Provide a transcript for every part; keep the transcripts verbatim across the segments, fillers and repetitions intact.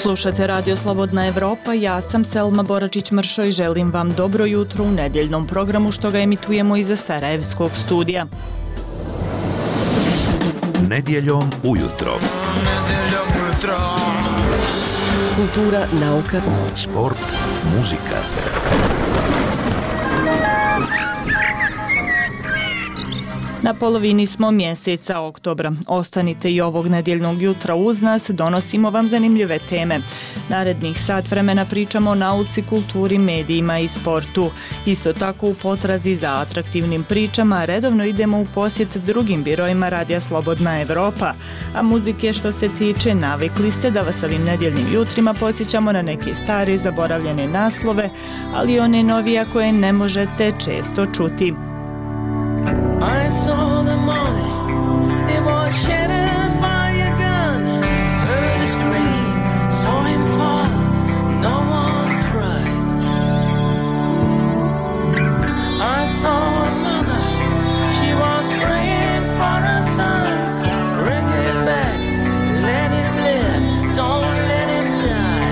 Slušate Radio Slobodna Evropa, ja sam Selma Boračić-Mršo i želim vam dobro jutro u nedeljnom programu što ga emitujemo iza Sarajevskog studija. Nedjeljom ujutro. Nedjeljom ujutro. Kultura, nauka, sport, muzika. Na polovini smo mjeseca oktobra. Ostanite i ovog nedjeljnog jutra uz nas, donosimo vam zanimljive teme. Narednih sat vremena pričamo o nauci, kulturi, medijima i sportu. Isto tako u potrazi za atraktivnim pričama redovno idemo u posjet drugim birojima Radija Slobodna Evropa. A muzike što se tiče, navikli ste da vas ovim nedjeljnim jutrima podsjećamo na neke stare zaboravljene naslove, ali i one novije koje ne možete često čuti. I saw the morning, it was shattered by a gun. Heard a scream, saw him fall, no one cried. I saw a mother, she was praying for her son. Bring him back, let him live, don't let him die.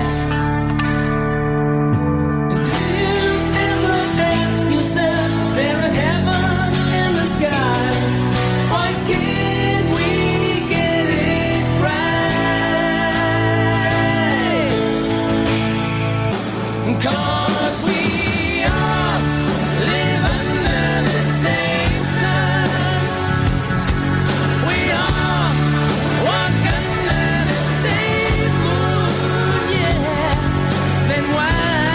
Do you ever ask yourself, is there a heaven? Sky. Why can't we get it right? 'Cause we all live under the same sun. We all walk under the same moon, yeah. Then why?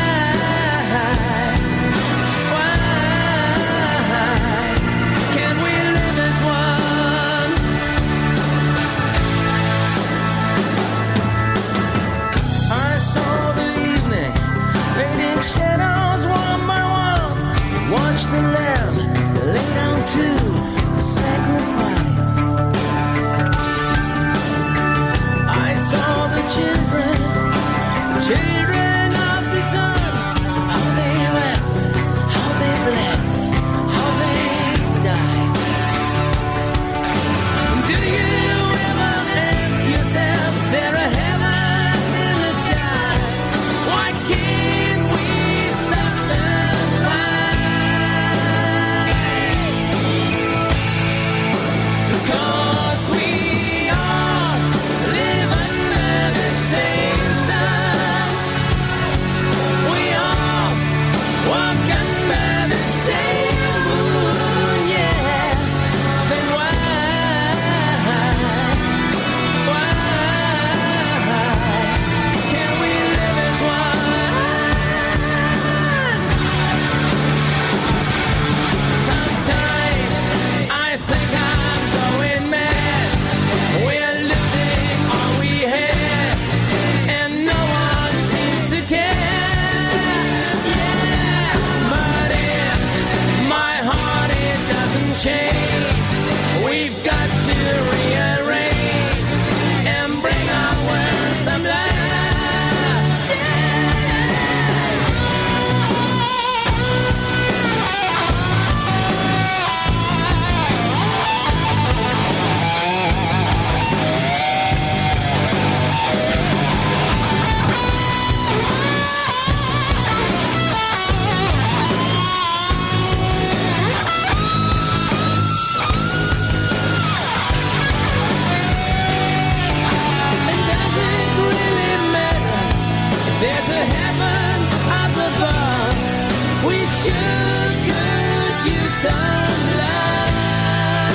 Shadows one by one, watch the lamb lay down to the sacrifice. I saw the children, children of the sun, how they wept, how they bled, how they died. Do you ever ask yourself, is there a heaven in the sky? Why can't we stop the fight? 'Cause we all live under the same sun. We all walk under the same moon, yeah. Then why, why can't we live as one? Sometimes I think I'm going mad. We're losing all we had, and no one seems to care. Yeah, but in my heart it doesn't change. We've got to rearrange and bring our world some life. There's a heaven up above. We sure could use some love.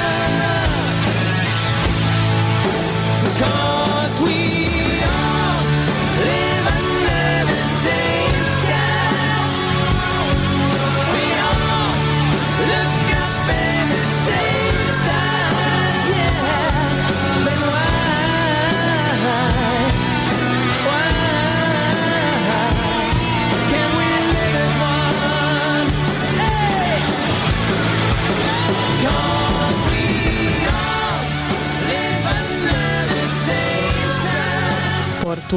'Cause we all live under the same sky. We all look up at the same stars, yeah. But why? Why? Can we live as one? Hey!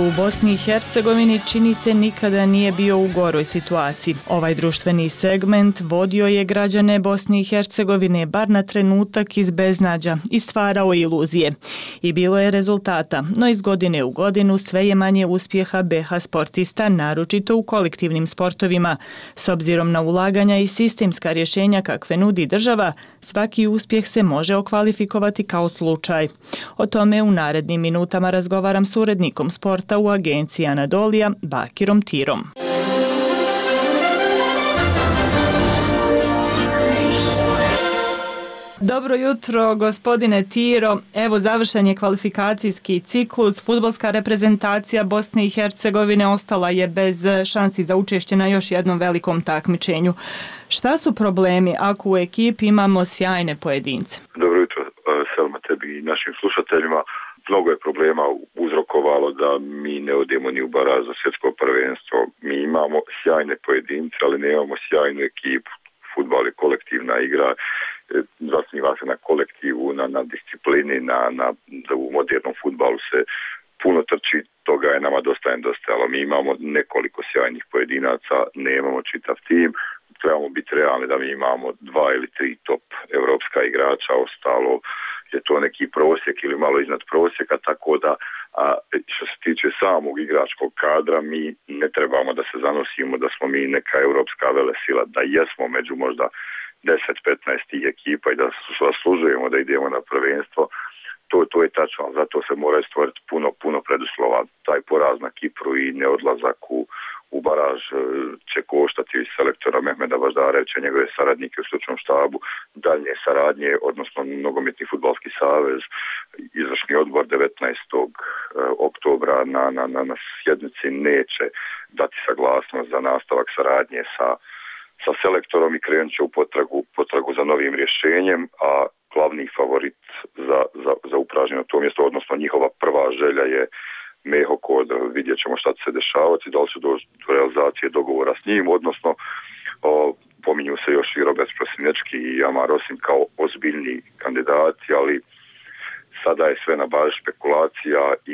u Bosni i Hercegovini čini se nikada nije bio u goroj situaciji. Ovaj društveni segment vodio je građane Bosne i Hercegovine bar na trenutak iz beznađa i stvarao iluzije. I bilo je rezultata, no iz godine u godinu sve je manje uspjeha be ha sportista, naročito u kolektivnim sportovima. S obzirom na ulaganja i sistemska rješenja kakve nudi država, svaki uspjeh se može okvalifikovati kao slučaj. O tome u narednim minutama razgovaram s urednikom sporta u agenciji Anadolija, Bakirom Tirom. Dobro jutro, gospodine Tiro. Evo, završen je kvalifikacijski ciklus. Fudbalska reprezentacija Bosne i Hercegovine ostala je bez šansi za učešće na još jednom velikom takmičenju. Šta su problemi ako u ekipi imamo sjajne pojedince? Dobro jutro, Selma, tebi i našim slušateljima. Mnogo je problema uzrokovalo da mi ne odemo ni u baraž za svjetsko prvenstvo. Mi imamo sjajne pojedince, ali nemamo sjajnu ekipu. Fudbal je kolektivna igra, zasniva se na kolektivu, na, na disciplini, na, na, da u modernom fudbalu se puno trči, toga je nama dosta nedostajalo. Mi imamo nekoliko sjajnih pojedinaca, nemamo čitav tim, trebamo biti realni da mi imamo dva ili tri top evropska igrača, ostalo je to neki prosjek ili malo iznad prosjeka, tako da a, što se tiče samog igračkog kadra, mi ne trebamo da se zanosimo da smo mi neka evropska velesila, da jesmo među možda deset do petnaest ekipa i da zaslužujemo da idemo na prvenstvo. To, to je tačno, zato se mora stvoriti puno, puno preduslova. Taj poraz na Kipru i neodlazak u, u baraž će koštati selektora Mehmeda Baždarevića, njegove saradnike u stručnom štabu, daljnje saradnje, odnosno Nogometni fudbalski savez, izvršni odbor devetnaestog oktobra na, na, na, na sjednici neće dati saglasnost za nastavak saradnje sa sa selektorom i krenut će u potragu, potragu za novim rješenjem, a glavni favorit za, za, za upražnjeno to mjesto, odnosno njihova prva želja je Meho Kodro. Vidjet ćemo šta će se dešavati, da li će doći do realizacije dogovora s njim, odnosno o, pominju se još i Robert Prosinečki i Amar Osim kao ozbiljni kandidati, ali sada je sve na bazi špekulacija i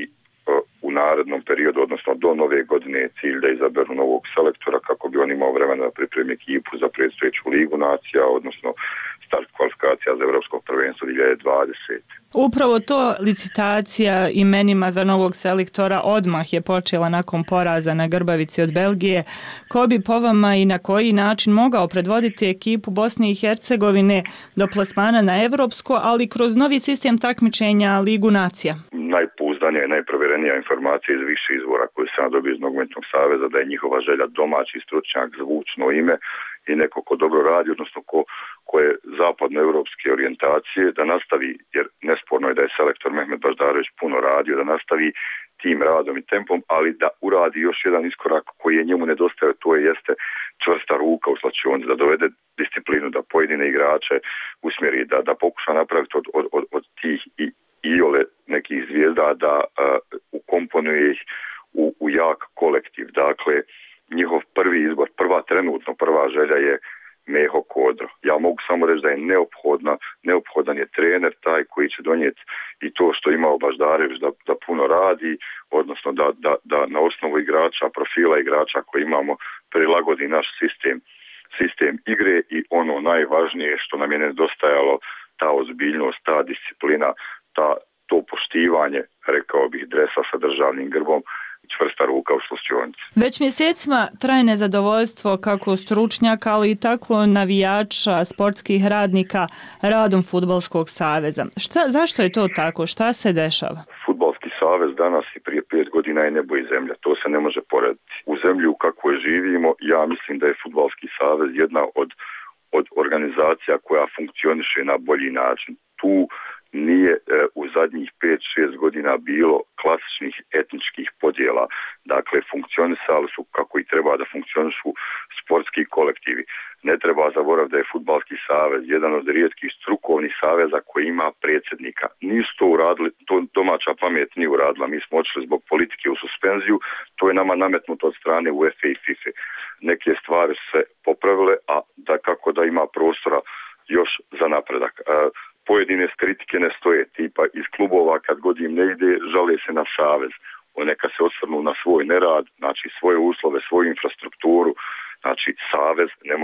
u narednom periodu, odnosno do nove godine je cilj da izaberu novog selektora kako bi on imao vremena da pripremi ekipu za predstojeću ligu nacija, odnosno start kvalifikacija za Evropsko prvenstvo dvije hiljade dvadesete. Upravo to, licitacija imenima za novog selektora odmah je počela nakon poraza na Grbavici od Belgije. Ko bi po vama i na koji način mogao predvoditi ekipu Bosne i Hercegovine do plasmana na Evropsko, ali kroz novi sistem takmičenja Ligu nacija? Najpouzdanija i najprovjerenija informacija iz više izvora koje sam dobio iz Nogometnog saveza da je njihova želja domaći stručnjak, zvučno ime i neko ko dobro radi, odnosno ko, ko je zapadnoevropske orijentacije, da nastavi, jer nesporno je da je selektor Mehmed Baždarević puno radio, da nastavi tim radom i tempom, ali da uradi još jedan iskorak koji je njemu nedostaje, to je jeste čvrsta ruka u slačionici, da dovede disciplinu, da pojedine igrače usmjeri, da, da pokuša napraviti od, od, od, od tih i iole nekih zvijezda da uh, ukomponuje ih u, u jak kolektiv. Dakle, njihov prvi izbor, prva trenutno prva želja je Meho Kodro. Ja mogu samo reći da je neophodna, neophodan je trener taj koji će donijeti i to što imao Baždarević da, da puno radi, odnosno da, da, da na osnovu igrača, profila igrača koji imamo prilagodi naš sistem, sistem igre i ono najvažnije što nam je nedostajalo, ta ozbiljnost, ta disciplina, ta, to poštivanje, rekao bih, dresa sa državnim grbom, čvrsta ruka u slučajnici. Već mjesecima traje nezadovoljstvo kako stručnjaka, ali i tako navijača, sportskih radnika radom Fudbalskog saveza. Šta, zašto je to tako? Šta se dešava? Fudbalski savez danas i prije pet godina je nebo i zemlja. To se ne može porediti. U zemlji u kakvoj živimo, ja mislim da je Fudbalski savez jedna od, od organizacija koja funkcioniše na bolji način. Tu nije e, u zadnjih pet šest godina bilo klasičnih etničkih podjela. Dakle, funkcionisali su kako i treba da funkcionišu sportski kolektivi. Ne treba zaboraviti da je Fudbalski savez jedan od rijetkih strukovnih saveza koji ima predsjednika. Nisu to uradili, to domaća pamet nije uradila. Mi smo odšli zbog politike u suspenziju, to je nama nametnuto od strane U E F A i FIFA. Neke stvari su se popravile, a da kako da ima prostora još za napredak. E, Pojedine kritike ne stoje, tipa iz klubova kad god im ne ide, žale se na savez. O neka se osvrnu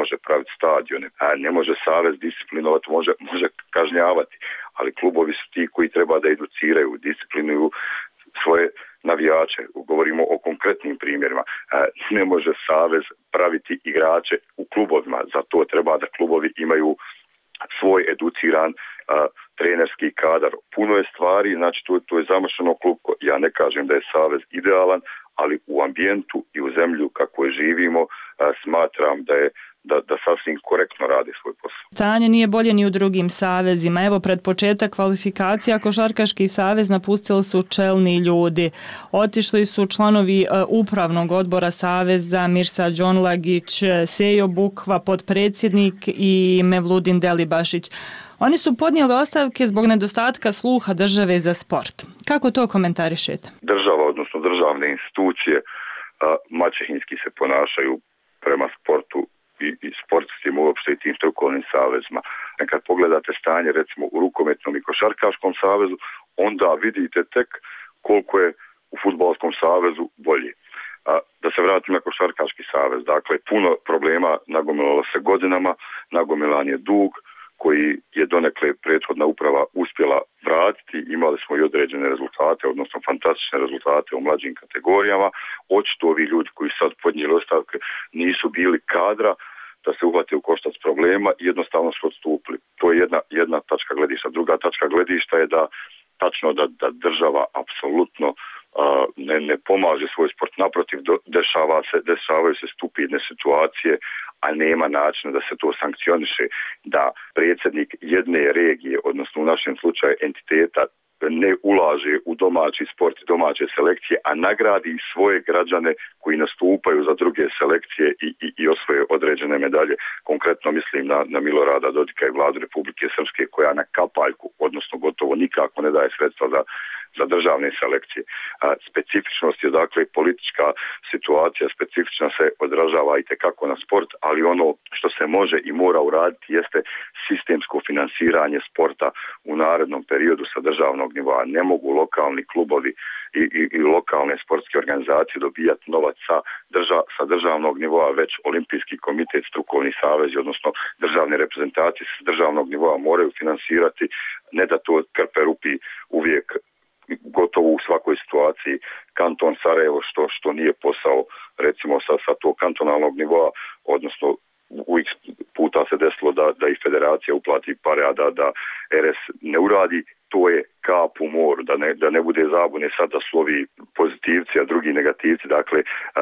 može praviti stadione, a ne može savez disciplinovati, može, može kažnjavati, ali klubovi su ti koji treba da educiraju, disciplinuju svoje navijače. Govorimo o konkretnim primjerima. Ne može savez praviti igrače u klubovima, za to treba da klubovi imaju svoj educiran a, trenerski kadar. Puno je stvari, znači to, to je zamršeno klub. Ja ne kažem da je savez idealan, ali u ambijentu i u zemlju kako je živimo a, smatram da je Da, da sasvim korektno radi svoj posao. Stanje nije bolje ni u drugim savezima. Evo, pred početak kvalifikacija Košarkaški savez napustili su čelni ljudi. Otišli su članovi uh, upravnog odbora saveza Mirsa Đonlagić, Sejo Bukva, potpredsjednik i Mevludin Delibašić. Oni su podnijeli ostavke zbog nedostatka sluha države za sport. Kako to komentarišete? Država, odnosno državne institucije, uh, maćehinski se ponašaju prema sportu i, i sportskim uopšte i tim strukovnim savezima. Kad pogledate stanje recimo u rukometnom i košarkaškom savezu, onda vidite tek koliko je u fudbalskom savezu bolje. A, da se vratim na košarkaški savez, dakle puno problema nagomilalo se godinama, nagomilan je dug koji je donekle prethodna uprava uspjela vratiti, imali smo i određene rezultate, odnosno fantastične rezultate u mlađim kategorijama. Očito ovi ljudi koji sad podnijeli ostavke nisu bili kadra da se uhvate u koštac problema i jednostavno su odstupili. To je jedna, jedna tačka gledišta. Druga tačka gledišta je da tačno da, da država apsolutno uh, ne, ne pomaže svoj sport. Naprotiv, do, dešava se, dešavaju se stupidne situacije, a nema načina da se to sankcioniše, da predsjednik jedne regije, odnosno u našem slučaju entiteta, ne ulaže u domaći sport i domaće selekcije, a nagradi svoje građane koji nastupaju za druge selekcije i, i, i osvoje određene medalje. Konkretno mislim na, na Milorada Dodika i Vladu Republike Srpske koja na kapaljku, odnosno gotovo nikako ne daje sredstva za za državne selekcije. A, specifičnost je dakle politička situacija, specifična se odražava i tekako na sport, ali ono što se može i mora uraditi jeste sistemsko finansiranje sporta u narednom periodu sa državnog nivoa. Ne mogu lokalni klubovi i, i, i lokalne sportske organizacije dobijati novac sa, drža, sa državnog nivoa, već Olimpijski komitet, strukovni savezi, odnosno državne reprezentacije sa državnog nivoa moraju finansirati, ne da to krpe rupi uvijek gotovo u svakoj situaciji kanton Sarajevo, što, što nije posao recimo sa, sa tog kantonalnog nivoa, odnosno u x puta se desilo da, da i federacija uplati pare, a da, da R S ne uradi, to je kap u moru, da ne, da ne bude zabune sad da su ovi pozitivci, a drugi negativci, dakle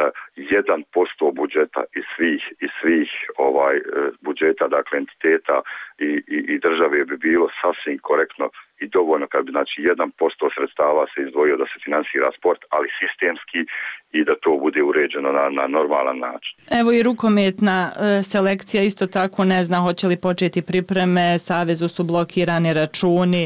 jedan posto budžeta iz svih, iz svih ovaj budžeta, dakle entiteta i, i, i države bi bilo sasvim korektno i dovoljno kad bi znači jedan posto sredstava se izdvojio da se finansira sport, ali sistemski i da to bude uređeno na, na normalan način. Evo i rukometna e, selekcija isto tako ne zna hoće li početi pripreme, savezu su blokirani računi.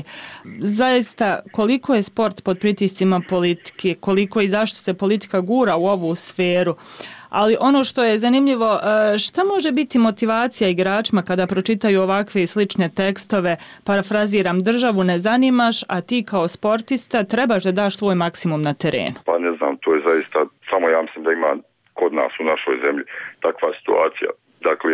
Zaista koliko je sport pod pritiscima politike, koliko i zašto se politika gura u ovu sferu. Ali ono što je zanimljivo, šta može biti motivacija igračima kada pročitaju ovakve i slične tekstove, parafraziram, državu ne zanimaš, a ti kao sportista trebaš da daš svoj maksimum na terenu? Pa ne znam, to je zaista, samo ja mislim da ima kod nas u našoj zemlji takva situacija. Dakle,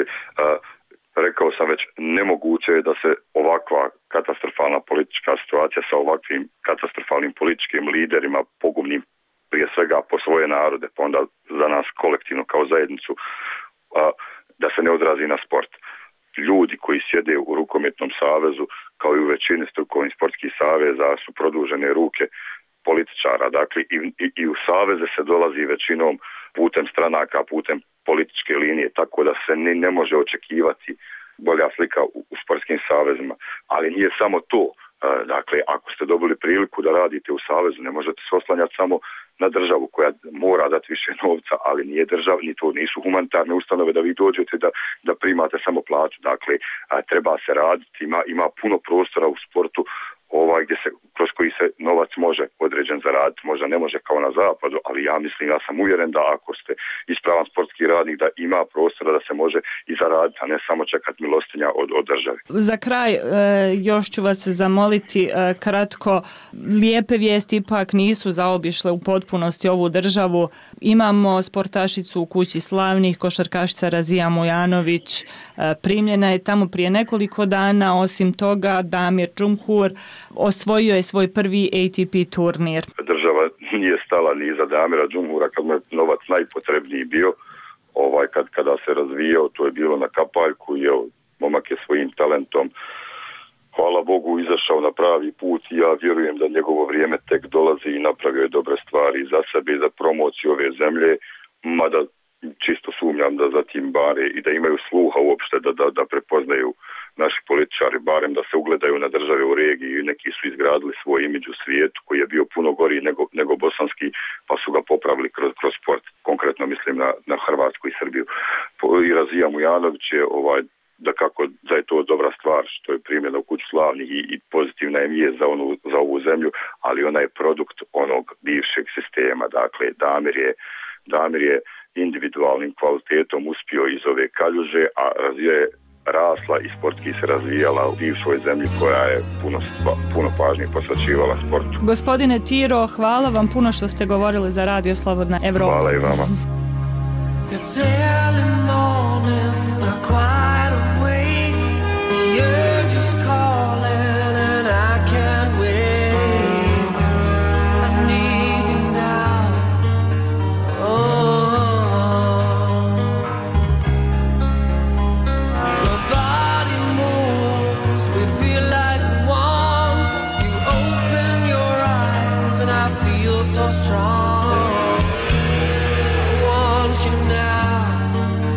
rekao sam već, nemoguće je da se ovakva katastrofalna politička situacija sa ovakvim katastrofalnim političkim liderima, pogubnim prije svega po svoje narode, pa onda za nas kolektivno kao zajednicu, a, da se ne odrazi na sport. Ljudi koji sjede u rukometnom savezu, kao i u većini strukovnih sportskih saveza, su produžene ruke političara. Dakle, i, i, i u saveze se dolazi većinom putem stranaka, putem političke linije, tako da se ni ne može očekivati bolja slika u, u sportskim savezima. Ali nije samo to. Dakle, ako ste dobili priliku da radite u savezu, ne možete se oslanjati samo na državu koja mora dati više novca, ali nije državni, to nisu humanitarne ustanove da vi dođete da, da primate samo plaću. Dakle, treba se raditi, ima, ima puno prostora u sportu ovaj, gdje se, kroz koji se novac može određen zaraditi, možda ne može kao na zapadu, ali ja mislim, ja sam uvjeren da ako ste ispravan sportski radnik, da ima prostora da se može i zaraditi, a ne samo čekati milostinja od, od države. Za kraj, još ću vas zamoliti kratko, lijepe vijesti ipak nisu zaobišle u potpunosti ovu državu. Imamo sportašicu u kući slavnih, košarkašica Razija Mujanović, primljena je tamo prije nekoliko dana, osim toga Damir Džumhur osvojio je svoj prvi A T P turnir. Država nije stala ni iza Damira Džumhura kad mu je novac najpotrebniji bio, ovaj, kad, kada se razvijao, to je bilo na kapaljku i evo, momak je svojim talentom, hvala Bogu, izašao na pravi put i ja vjerujem da njegovo vrijeme tek dolazi i napravio je dobre stvari za sebe i za promociju ove zemlje, mada čisto sumnjam da zatim bare i da imaju sluha uopšte da, da, da prepoznaju naši političari, barem da se ugledaju na države u regiji. Neki su izgradili svoj imidž u svijetu koji je bio puno gori nego, nego bosanski, pa su ga popravili kroz, kroz sport. Konkretno mislim na, na Hrvatsku i Srbiju. I Razija Mujanović je ovaj, da kako da je to dobra stvar što je primljena u kuću slavnih i, i pozitivna je vijest za, onu, za ovu zemlju, ali ona je produkt onog bivšeg sistema. Dakle, Damir je, Damir je individualnim kvalitetom uspio iz ove kaljuže, a Razija je rasla i sportski se razvijala u bivšoj zemlji koja je puno, puno pažnje posvećivala sportu. Gospodine Tiro, hvala vam puno što ste govorili za Radio Slobodna Evropa. Hvala i vama. So strong, I want you now.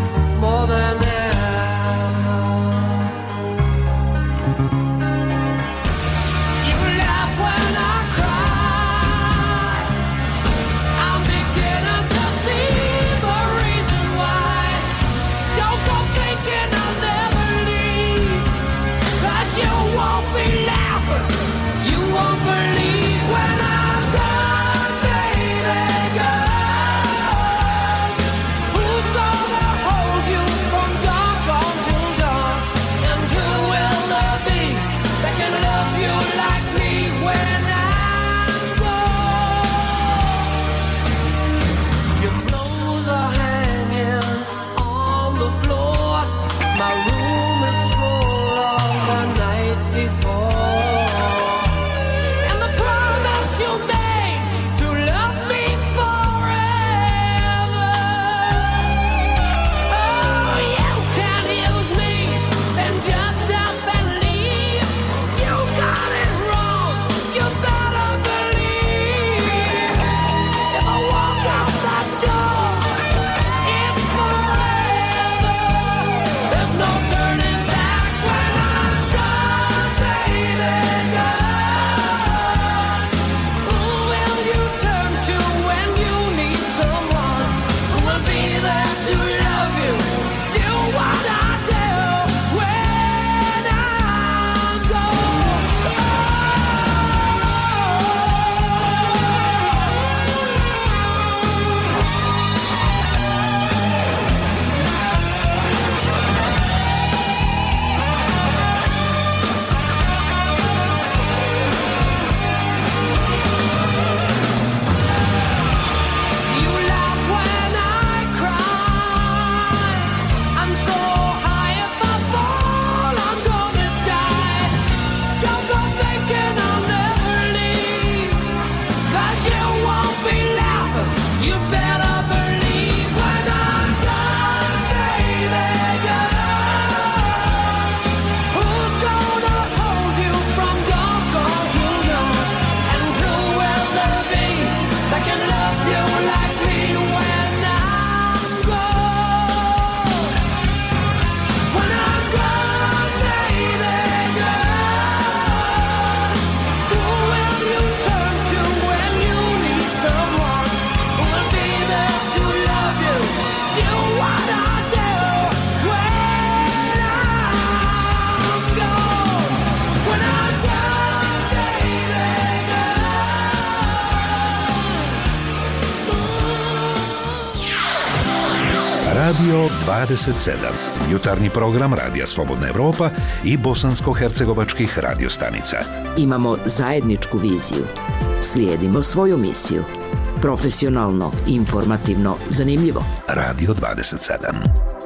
Radio dvadeset sedam, jutarnji program Radija Slobodna Evropa i bosansko-hercegovačkih radiostanica. Imamo zajedničku viziju. Slijedimo svoju misiju. Profesionalno, informativno, zanimljivo. Radio dvadeset sedam.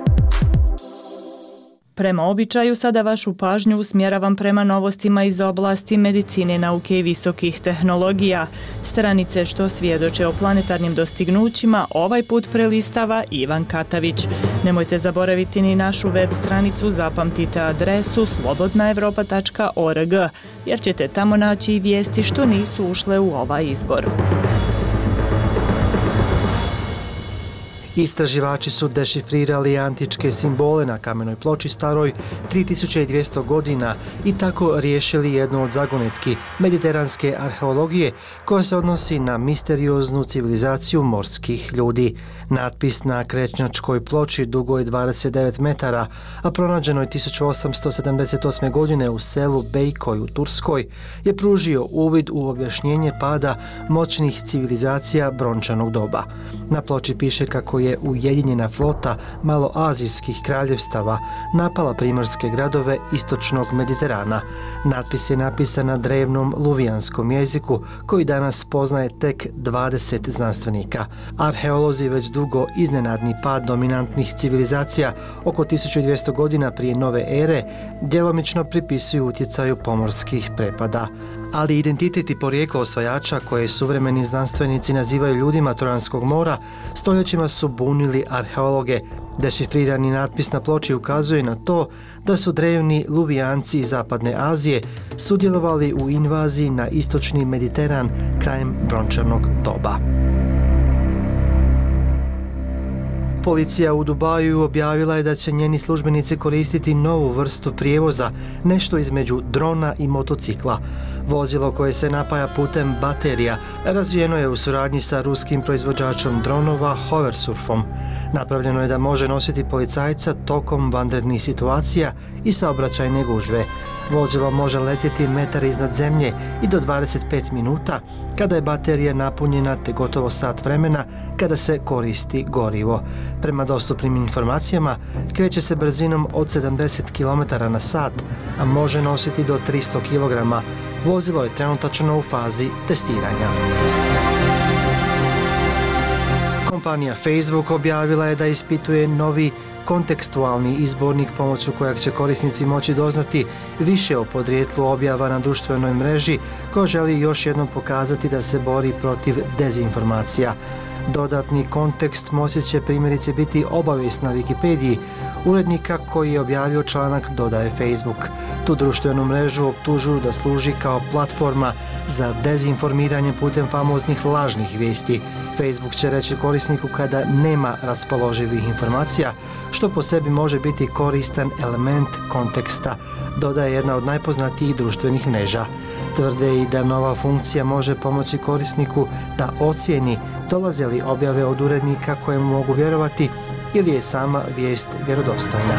Prema običaju sada vašu pažnju usmjeravam prema novostima iz oblasti medicine, nauke i visokih tehnologija. Stranice što svjedoče o planetarnim dostignućima ovaj put prelistava Ivan Katavić. Nemojte zaboraviti ni našu web stranicu, zapamtite adresu slobodna evropa tačka org, jer ćete tamo naći i vijesti što nisu ušle u ovaj izbor. Istraživači su dešifrirali antičke simbole na kamenoj ploči staroj tri tisuće dvjesto godina i tako riješili jednu od zagonetki mediteranske arheologije koja se odnosi na misterioznu civilizaciju morskih ljudi. Natpis na krečnjačkoj ploči dugo je dvadeset devet metara, a pronađeno je tisuću osamsto sedamdeset osme. godine u selu Bejkoj u Turskoj, je pružio uvid u objašnjenje pada moćnih civilizacija brončanog doba. Na ploči piše kako je ujedinjena flota maloazijskih kraljevstava napala primorske gradove istočnog Mediterana. Natpis je napisan na drevnom luvijanskom jeziku koji danas poznaje tek dvadeset znanstvenika. Arheolozi već dugo iznenadni pad dominantnih civilizacija oko tisuću dvjesto godina prije nove ere djelomično pripisuju utjecaju pomorskih prepada. Ali identitet i porijeklo osvajača koje suvremeni znanstvenici nazivaju ljudima Trojanskog mora stoljećima su bunili arheologe. Dešifrirani natpis na ploči ukazuje na to da su drevni luvijanci iz zapadne Azije sudjelovali u invaziji na istočni Mediteran krajem brončanog doba. Policija u Dubaju objavila je da će njeni službenici koristiti novu vrstu prijevoza, nešto između drona i motocikla. Vozilo koje se napaja putem baterija razvijeno je u suradnji sa ruskim proizvođačom dronova Hoversurfom. Napravljeno je da može nositi policajca tokom vanrednih situacija i saobraćajne gužve. Vozilo može letjeti metar iznad zemlje i do dvadeset pet minuta kada je baterija napunjena, te gotovo sat vremena kada se koristi gorivo. Prema dostupnim informacijama kreće se brzinom od sedamdeset kilometara na sat, a može nositi do tristo kilograma. Vozilo je trenutačno u fazi testiranja. Kompanija Facebook objavila je da ispituje novi kontekstualni izbornik pomoću kojeg će korisnici moći doznati više o podrijetlu objava na društvenoj mreži koja želi još jednom pokazati da se bori protiv dezinformacija. Dodatni kontekst moći će primjerice biti obavijest na Wikipediji urednika koji je objavio članak, dodaje Facebook. Tu društvenu mrežu optužuju da služi kao platforma za dezinformiranje putem famoznih lažnih vijesti. Facebook će reći korisniku kada nema raspoloživih informacija, što po sebi može biti koristan element konteksta, dodaje jedna od najpoznatijih društvenih mreža. Tvrde i da nova funkcija može pomoći korisniku da ocijeni dolaze li objave od urednika kojemu mogu vjerovati ili je sama vijest vjerodostojna.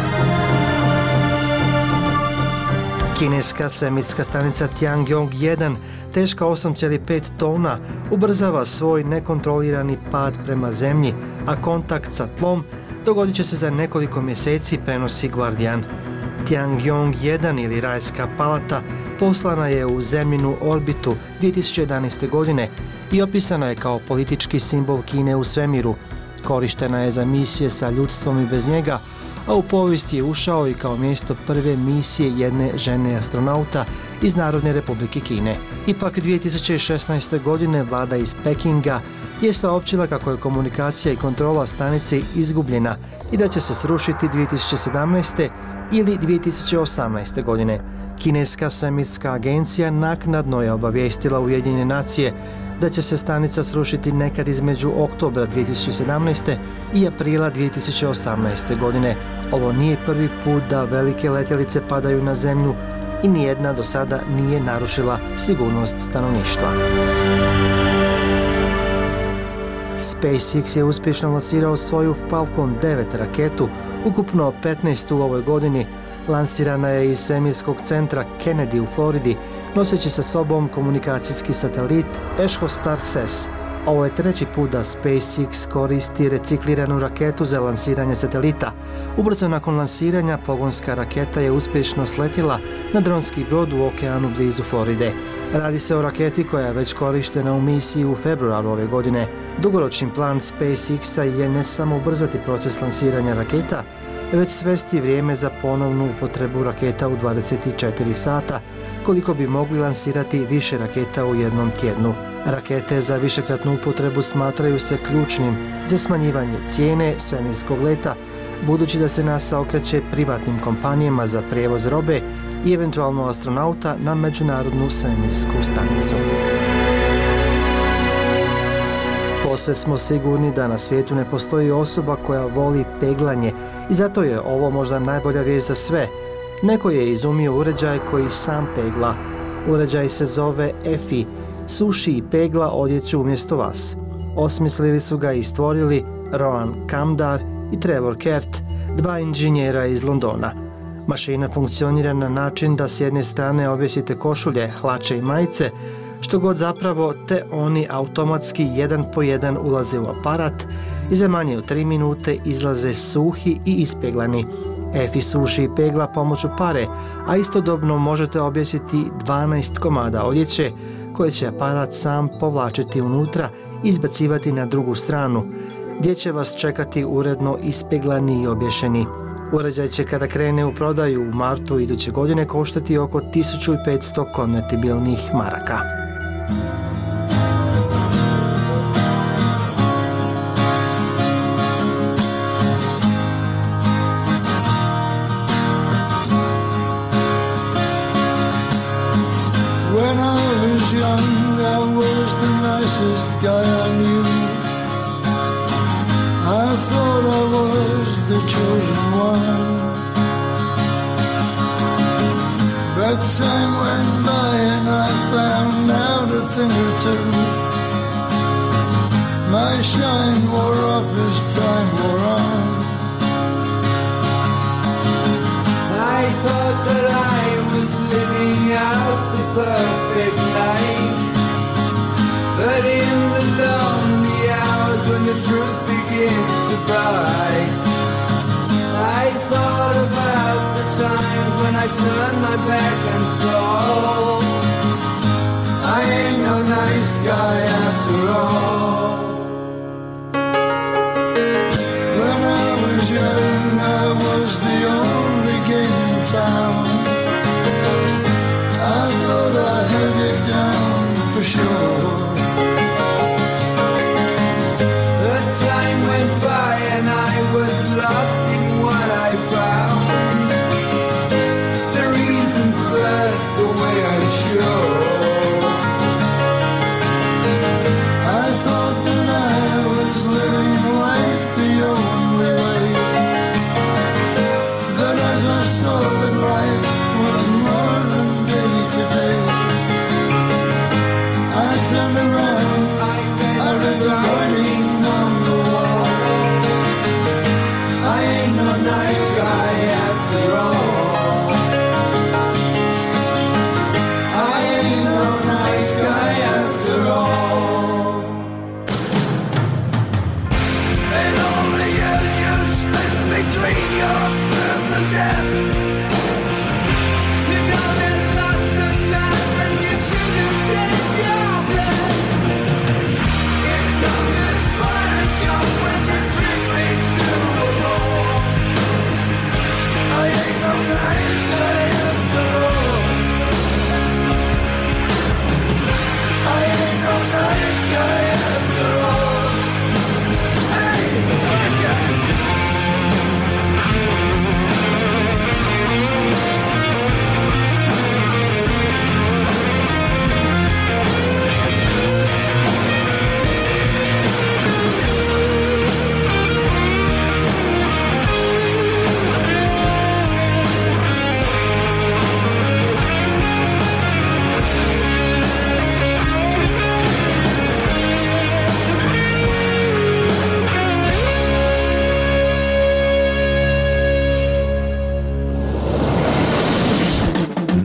Kineska svemirska stanica Tiangong jedan, teška osam zarez pet tona, ubrzava svoj nekontrolirani pad prema zemlji, a kontakt sa tlom dogodit će se za nekoliko mjeseci, prenosi Guardian. Tiangong jedan ili rajska palata poslana je u zemljinu orbitu dvije tisuće jedanaeste. godine i opisana je kao politički simbol Kine u svemiru. Korištena je za misije sa ljudstvom i bez njega, a u povijesti je ušao i kao mjesto prve misije jedne žene astronauta iz Narodne Republike Kine. Ipak dvije tisuće šesnaeste. godine vlada iz Pekinga je saopćila kako je komunikacija i kontrola stanice izgubljena i da će se srušiti dvije tisuće sedamnaeste. ili dvije tisuće osamnaeste. godine. Kineska svemirska agencija naknadno je obavijestila Ujedinjene nacije da će se stanica srušiti nekad između oktobra dvije tisuće sedamnaeste. i aprila dvije tisuće osamnaeste. godine. Ovo nije prvi put da velike letjelice padaju na zemlju i nijedna do sada nije narušila sigurnost stanovništva. SpaceX je uspješno lansirao svoju Falcon devet raketu, ukupno petnaestu u ovoj godini. Lansirana je iz svemirskog centra Kennedy u Floridi, noseći sa sobom komunikacijski satelit EchoStar S E S. Ovo je treći put da SpaceX koristi recikliranu raketu za lansiranje satelita. Ubrzo nakon lansiranja pogonska raketa je uspješno sletjela na dronski brod u okeanu blizu Floride. Radi se o raketi koja je već korištena u misiji u februaru ove godine. Dugoročni plan SpaceX-a je ne samo ubrzati proces lansiranja raketa, već svesti vrijeme za ponovnu upotrebu raketa u dvadeset četiri sata, koliko bi mogli lansirati više raketa u jednom tjednu. Rakete za višekratnu upotrebu smatraju se ključnim za smanjivanje cijene svemirskog leta, budući da se NASA okreće privatnim kompanijama za prijevoz robe i eventualno astronauta na međunarodnu svemirsku stanicu. Posve smo sigurni da na svijetu ne postoji osoba koja voli peglanje i zato je ovo možda najbolja vijest za sve. Neko je izumio uređaj koji sam pegla. Uređaj se zove Efi, suši i pegla odjeću umjesto vas. Osmislili su ga i stvorili Rohan Kamdar i Trevor Kert, dva inženjera iz Londona. Mašina funkcionira na način da s jedne strane objesite košulje, hlače i majice, što god zapravo, te oni automatski jedan po jedan ulaze u aparat i za manje od tri minute izlaze suhi i ispeglani. Efi suši i pegla pomoću pare, a istodobno možete objesiti dvanaest komada odjeće koje će aparat sam povlačiti unutra i izbacivati na drugu stranu, gdje će vas čekati uredno ispeglani i obješeni. Uređaj će kada krene u prodaju u martu iduće godine koštati oko tisuću petsto konvertibilnih maraka. When I was young, I was the nicest guy I knew. I thought I was the chosen one. But time went by and I found out a thing or two. My shine wore off as time wore on. I thought that I was living out the perfect life, but in the lonely hours when the truth begins to bite, I thought about the times when I turned my back and stole. I ain't no nice guy after all. When I was young, I was the only game in town. I thought I had it down for sure. The time went by and I was lost in what I found. The reasons blurred the way I show. I thought that I was living life the only way. But as I saw that life was more than day to day, I turned around, I read the writing on the wall. I ain't no nice guy after all. I ain't no nice guy after all. And all the years you spent between your birth and death, you know there's lots of time when you should have said your best. It comes as far as show when the trick leads to a war. I ain't no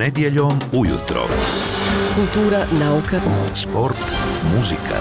Nedjeljom ujutro. Kultura, nauka, sport, muzika.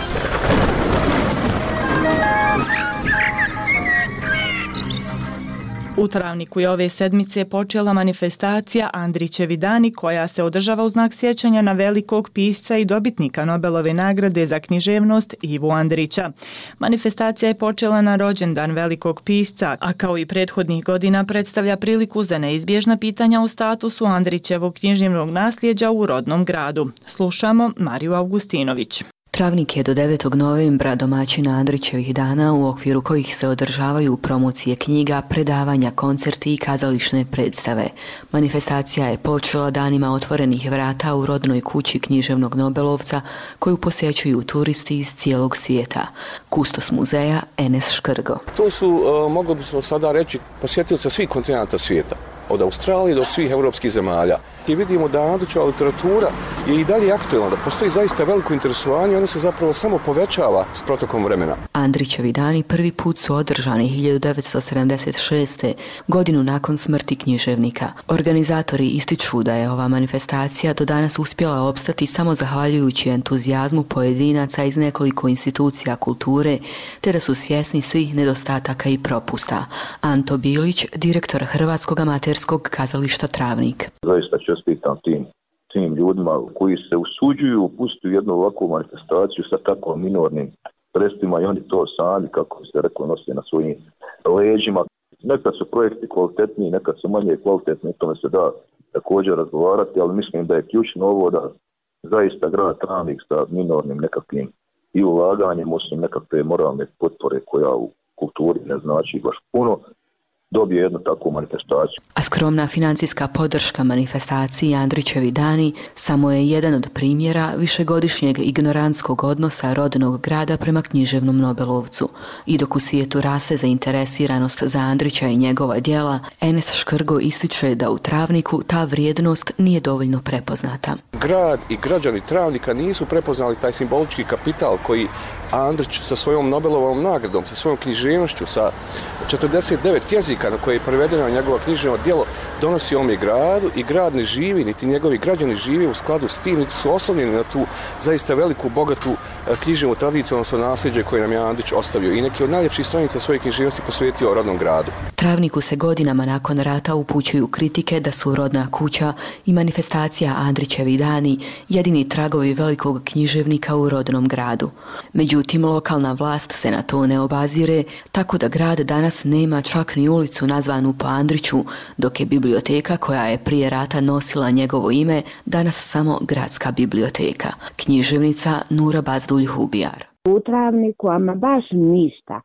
U Travniku je ove sedmice počela manifestacija Andrićevi dani koja se održava u znak sjećanja na velikog pisca i dobitnika Nobelove nagrade za književnost Ivu Andrića. Manifestacija je počela na rođendan velikog pisca, a kao i prethodnih godina predstavlja priliku za neizbježna pitanja o statusu Andrićevog književnog nasljeđa u rodnom gradu. Slušamo Mariju Augustinović. Travnik je do devetog novembra domaćina Andrićevih dana u okviru kojih se održavaju promocije knjiga, predavanja, koncerti i kazališne predstave. Manifestacija je počela danima otvorenih vrata u rodnoj kući književnog Nobelovca koju posjećuju turisti iz cijelog svijeta. Kustos muzeja Enes Škrgo. To su, mogli bismo sada reći, posjetioci svih kontinenta svijeta. Od Australije do svih europskih zemalja. I vidimo da Andrićeva literatura je i dalje aktualna, da postoji zaista veliko interesovanje i ono se zapravo samo povećava s protokom vremena. Andrićevi dani prvi put su održani hiljadu devetsto sedamdeset šeste. godinu nakon smrti književnika. Organizatori ističu da je ova manifestacija do danas uspjela opstati samo zahvaljujući entuzijazmu pojedinaca iz nekoliko institucija kulture, te da su svjesni svih nedostataka i propusta. Anto Bilić, direktor Hrvatskog amaterskog kazališta Travnik. Zaista čestitam tim, tim ljudima koji se usuđuju pustiti jednu ovakvu manifestaciju sa tako minornim sredstvima i oni to sami, kako bi se reklo, nose na svojim leđima. Nekad su projekti kvalitetniji, nekad su manje kvalitetni, o tome se da također razgovarati, ali mislim da je ključno ovo da zaista grad Travnik sa minornim nekakvim i ulaganjem, osim nekakve moralne potpore koja u kulturi ne znači baš puno, dobije jednu takvu manifestaciju. A skromna financijska podrška manifestaciji Andrićevi dani samo je jedan od primjera višegodišnjeg ignorantskog odnosa rodnog grada prema književnom Nobelovcu. I dok u svijetu raste zainteresiranost za Andrića i njegova djela, Enes Škrgo ističe da u Travniku ta vrijednost nije dovoljno prepoznata. Grad i građani Travnika nisu prepoznali taj simbolički kapital koji Andrić sa svojom Nobelovom nagradom, sa svojom književnošću, sa četrdeset devet jezika na koje je prevedeno njegovo književno djelo donosi ovome gradu i grad ne živi, niti njegovi građani žive u skladu s tim, niti su oslonjeni na tu zaista veliku, bogatu književnu tradiciju, odnosno nasljeđe koje nam je Andrić ostavio i neki od najljepših stranica svoje književnosti posvetio rodnom gradu. Travniku se godinama nakon rata upućuju kritike da su rodna kuća i manifestacija Andrićevi dani jedini tragovi velikog književnika u rodnom gradu. Međutim, lokalna vlast se na to ne obazire, tako da grad danas nema čak ni ulicu nazvanu po Andriću, dok je biblioteka koja je prije rata nosila njegovo ime danas samo gradska biblioteka. Književnica Nura Bazdulj-Hubijar. U Travniku ama baš ništa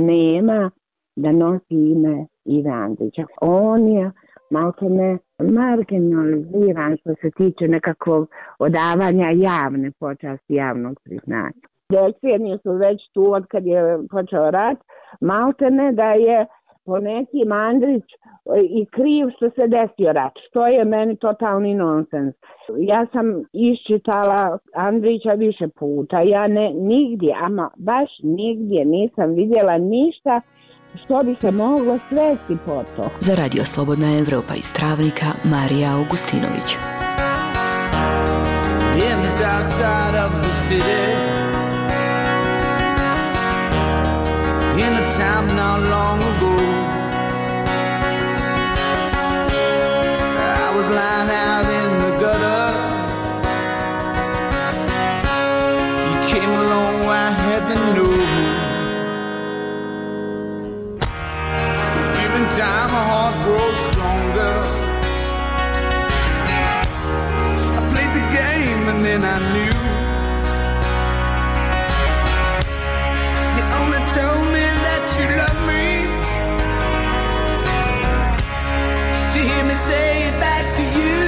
nema da nosi ime Ive Andrića. On je maltene marginaliziran što se tiče nekakvog odavanja javne počasti, javnog priznanja. Decenije su već tu od kad je počeo rat, maltene da je po nekim Andrić i kriv što se desio rat, što je meni totalni nonsens. Ja sam iščitala Andrića više puta, ja ne nigdje, ama baš nigdje nisam vidjela ništa što bi se moglo svesti po to. Za Radio Slobodna Evropa iz Travnika, Marija Augustinović. In the dark side of the city, in a time not long ago, I was lying out in the gutter. You came along where heaven knew. Every time my heart grows stronger, I played the game and then I knew. You only told me that you love me to hear me say it back to you.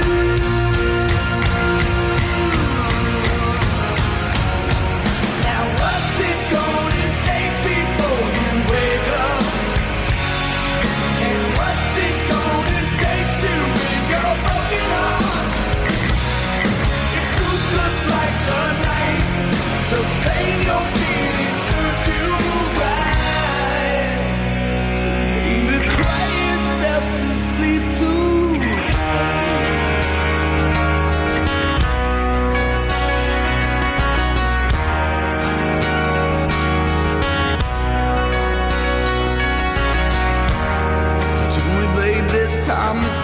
Now what's it gonna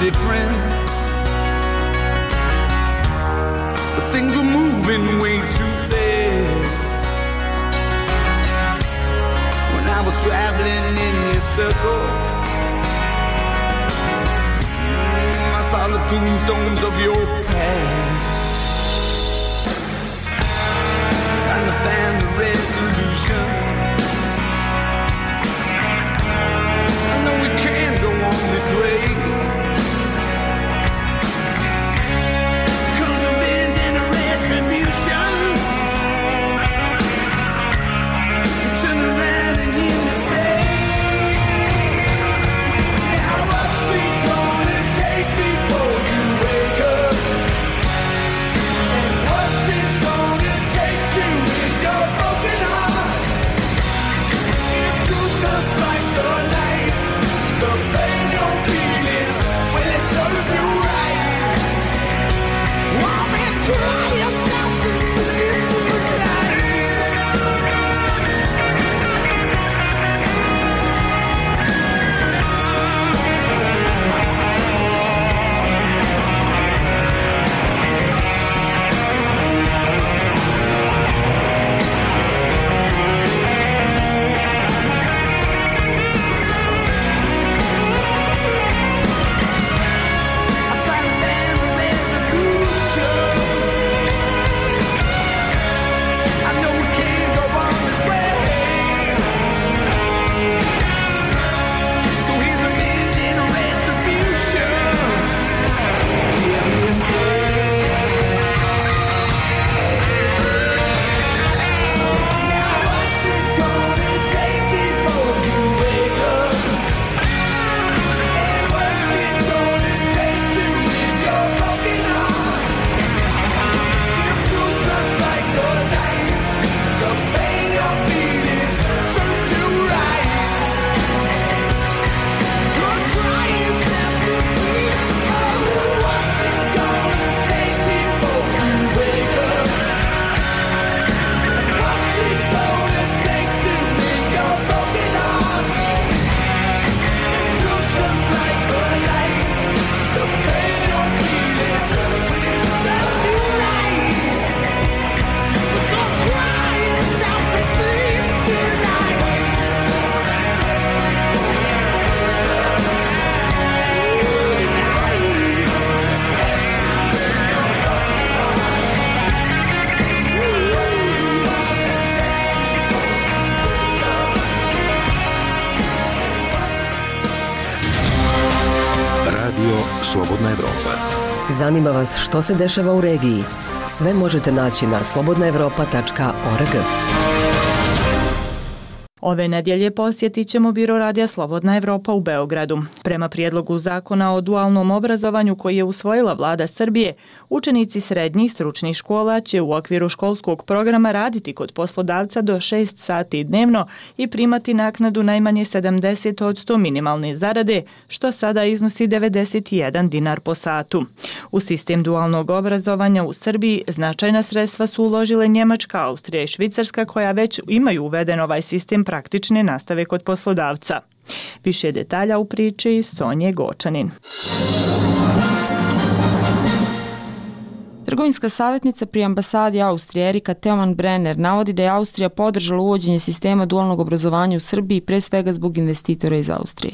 different, but things were moving way too fast. When I was traveling in your circle, I saw the tombstones of your past, and I found a resolution. I know we can't go on this way, 'cause revenge and retribution. You turn around and hear me say, now what's it gonna take before you wake up? And what's it gonna take to win your broken heart? It took us like the night, the pain you're feeling when it turns you right. Woman, cry yourself to sleep tonight. I found a resolution. I know we can't go on this way, so here's revenge and retribution. Hear me say, now what's it gonna take before you wake up? And what's it gonna take to win your broken heart? It took us like the night, the pain you're feeling serves you right. You're crying yourself to sleep. Oh, what's it gonna take before you wake up? What's it gonna take to win your broken heart? It took us like the night, the pain you're feeling serves you right. So cry yourself to sleep tonight. Radio Slobodna Evropa. Zanima vas što se dešava u regiji? Sve možete naći na slobodna evropa tačka org. Ove nedjelje posjetit ćemo Biro Radija Slobodna Evropa u Beogradu. Prema prijedlogu zakona o dualnom obrazovanju koji je usvojila vlada Srbije, učenici srednjih stručnih škola će u okviru školskog programa raditi kod poslodavca do šest sati dnevno i primati naknadu najmanje sedamdeset posto minimalne zarade, što sada iznosi devedeset jedan dinar po satu. U sistem dualnog obrazovanja u Srbiji značajna sredstva su uložile Njemačka, Austrija i Švicarska, koja već imaju uveden ovaj sistem praktične nastave kod poslodavca. Više detalja u priči Sonje Gočanin. Trgovinska savjetnica pri ambasadi Austrije Erika Theoman-Brenner navodi da je Austrija podržala uvođenje sistema dualnog obrazovanja u Srbiji pre svega zbog investitora iz Austrije.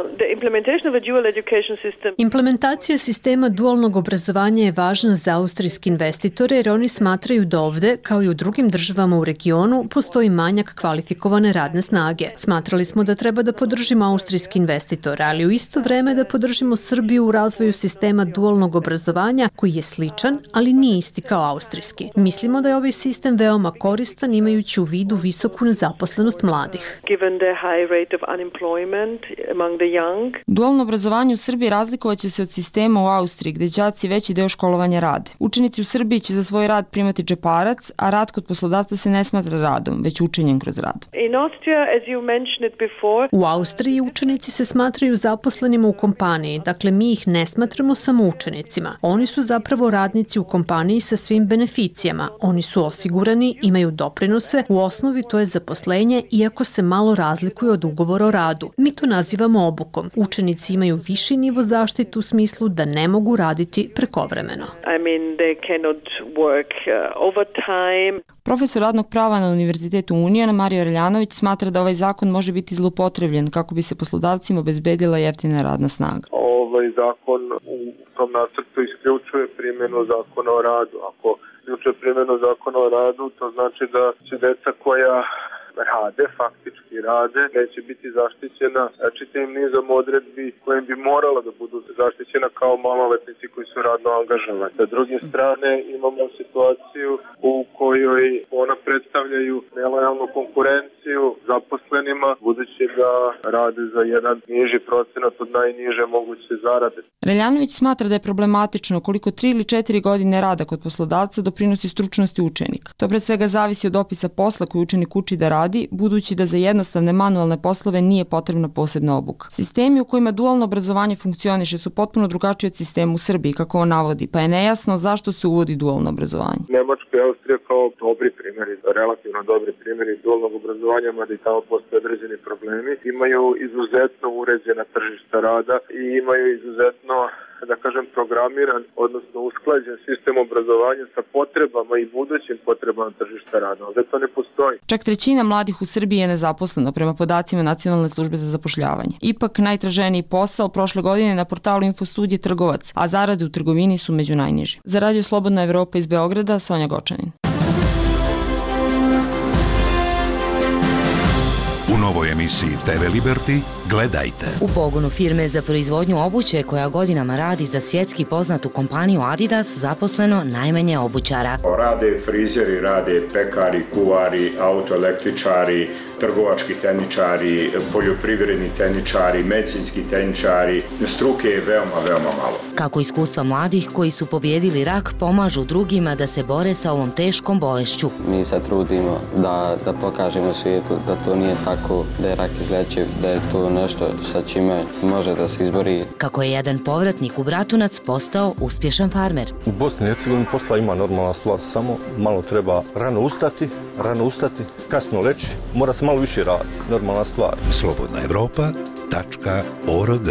Implementacija sistema dualnog obrazovanja je važna za austrijske investitore jer oni smatraju da ovde, kao i u drugim državama u regionu, postoji manjak kvalifikovane radne snage. Smatrali smo da treba da podržimo austrijski investitor, ali u isto vreme da podržimo Srbiju u razvoju sistema dualnog obrazovanja koji je sličan, ali nije isti kao austrijski. Mislimo da je ovaj sistem veoma koristan imajući u vidu visoku nezaposlenost mladih. Dualno obrazovanje u Srbiji razlikovaće se od sistema u Austriji gdje đaci veći deo školovanja rade. Učenici u Srbiji će za svoj rad primati džeparac, a rad kod poslodavca se ne smatra radom, već učenjem kroz rad. U Austriji učenici se smatraju zaposlenima u kompaniji, dakle mi ih ne smatramo samo učenicima. Oni su zapravo radnici u kompaniji kompaniji sa svim beneficijama. Oni su osigurani, imaju doprinose, u osnovi to je zaposlenje, iako se malo razlikuje od ugovora o radu. Mi to nazivamo obukom. Učenici imaju viši nivo zaštite u smislu da ne mogu raditi prekovremeno. I mean, they cannot work uh, overtime. Profesor radnog prava na Univerzitetu Uniona Mario Reljanović smatra da ovaj zakon može biti zloupotrebljen kako bi se poslodavcima obezbedila jeftina radna snaga. Ovaj zakon u tom nacrtu isključuje primjenu zakona o radu. Ako isključuje primjenu zakona o radu, to znači da će deca koja rade, faktički rade, neće biti zaštićena čitavim nizom odredbi kojim bi morala da budu zaštićena kao maloletnici koji su radno angažovani. Sa druge strane imamo situaciju u kojoj ona predstavljaju nelojalnu konkurenciju zaposlenima, budući da rade za jedan niži procenat od najniže moguće zarade. Reljanović smatra da je problematično koliko tri ili četiri godine rada kod poslodavca doprinosi stručnosti učenika. To pre svega zavisi od opisa posla koji učenik uči da radi, budući da za jednostavne manualne poslove nije potrebna posebna obuka. Sistemi u kojima dualno obrazovanje funkcioniše su potpuno drugačiji od sistema u Srbiji, kako on navodi, pa je nejasno zašto se uvodi dualno obrazovanje. Nemačka i Austrija kao dobri primjeri, relativno dobri primjeri dualnog obrazovanja, mada i tamo postoje određeni problemi, imaju izuzetno uređena tržišta rada i imaju izuzetno, da kažem, programiran, odnosno usklađen sistem obrazovanja sa potrebama i budućim potrebama tržišta rada. Ovdje to ne postoji. Čak trećina mladih u Srbiji je nezaposleno prema podacima Nacionalne službe za zapošljavanje. Ipak najtraženiji posao prošle godine na portalu Infosud je trgovac, a zarade u trgovini su među najnižim. Za Radio Slobodna Evropa iz Beograda, Sonja Gočanin. U novoj emisiji te ve Liberty gledajte. U pogonu firme za proizvodnju obuće koja godinama radi za svjetski poznatu kompaniju Adidas zaposleno najmanje obućara. Rade frizeri, rade pekari, kuvari, autoelektričari, trgovački tehničari, poljoprivredni tehničari, medicinski tehničari. Struke je veoma, veoma malo. Kako iskustva mladih koji su pobjedili rak pomažu drugima da se bore sa ovom teškom bolešću. Mi se trudimo da, da pokažemo svijetu da to nije tako, da je rak izlečiv, da je to nešto sa čime može da se izbori. Kako je jedan povratnik u Bratunac postao uspješan farmer. U Bosni i Hercegovini posla ima normalna stvar, samo malo treba rano ustati, rano ustati, kasno leći, mora se malo više raditi, normalna stvar. slobodna evropa tačka org.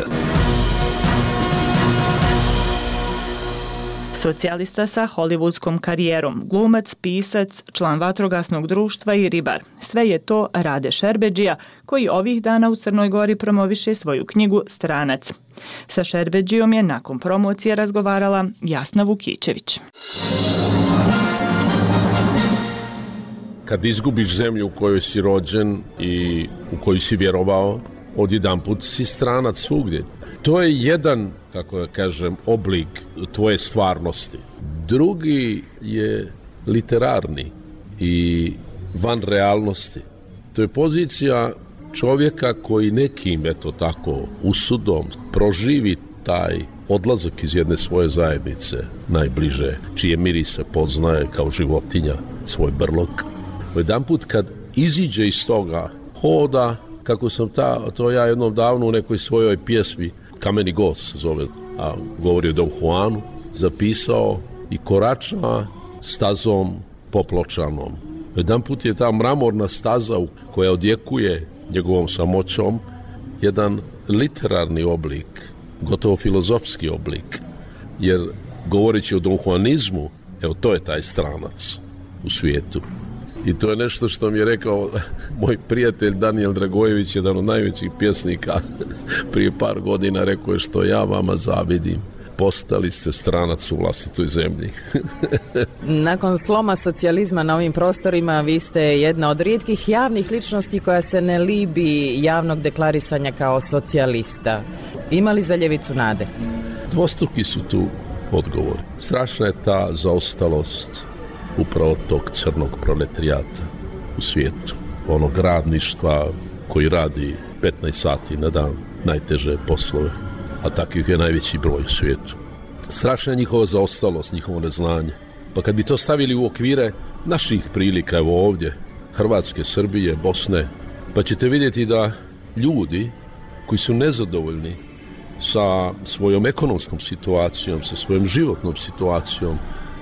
Socijalista sa hollywoodskom karijerom, glumac, pisac, član vatrogasnog društva i ribar. Sve je to Rade Šerbedžija, koji ovih dana u Crnoj Gori promoviše svoju knjigu Stranac. Sa Šerbedžijom je nakon promocije razgovarala Jasna Vukićević. Kad izgubiš zemlju u kojoj si rođen i u koju si vjerovao, odjedanput si stranac svugdje. To je jedan, kako da kažem, oblik tvoje stvarnosti. Drugi je literarni i van realnosti. To je pozicija čovjeka koji nekim, eto tako, usudom proživi taj odlazak iz jedne svoje zajednice, najbliže, čije mirise poznaje kao životinja svoj brlog. Jedanput kad iziđe iz toga, hoda, kako sam ta, to ja jednom davno u nekoj svojoj pjesmi, Kameni gost zove, a govori o Don Juanu, zapisao i korača stazom popločanom. Jedanput je ta mramorna staza koja odjekuje njegovom samoćom jedan literarni oblik, gotovo filozofski oblik, jer govoreći o Don Juanizmu, evo to je taj stranac u svijetu. I to je nešto što mi je rekao moj prijatelj Danijel Dragojević, jedan od najvećih pjesnika, prije par godina. Rekao je: što ja vama zavidim, postali ste stranac u vlastitoj zemlji. Nakon sloma socijalizma na ovim prostorima vi ste jedna od rijetkih javnih ličnosti koja se ne libi javnog deklarisanja kao socijalista. Ima li za ljevicu nade? Dvostruki su tu odgovori. Strašna je ta zaostalost upravo tog crnog proletarijata u svijetu, onog radništva koji radi petnaest sati na dan, najteže poslove, a takvih je najveći broj u svijetu. Strašna je njihova zaostalost, njihovo neznanje. Pa kad bi to stavili u okvire naših prilika, evo ovdje, Hrvatske, Srbije, Bosne, pa ćete vidjeti da ljudi koji su nezadovoljni sa svojom ekonomskom situacijom, sa svojom životnom situacijom,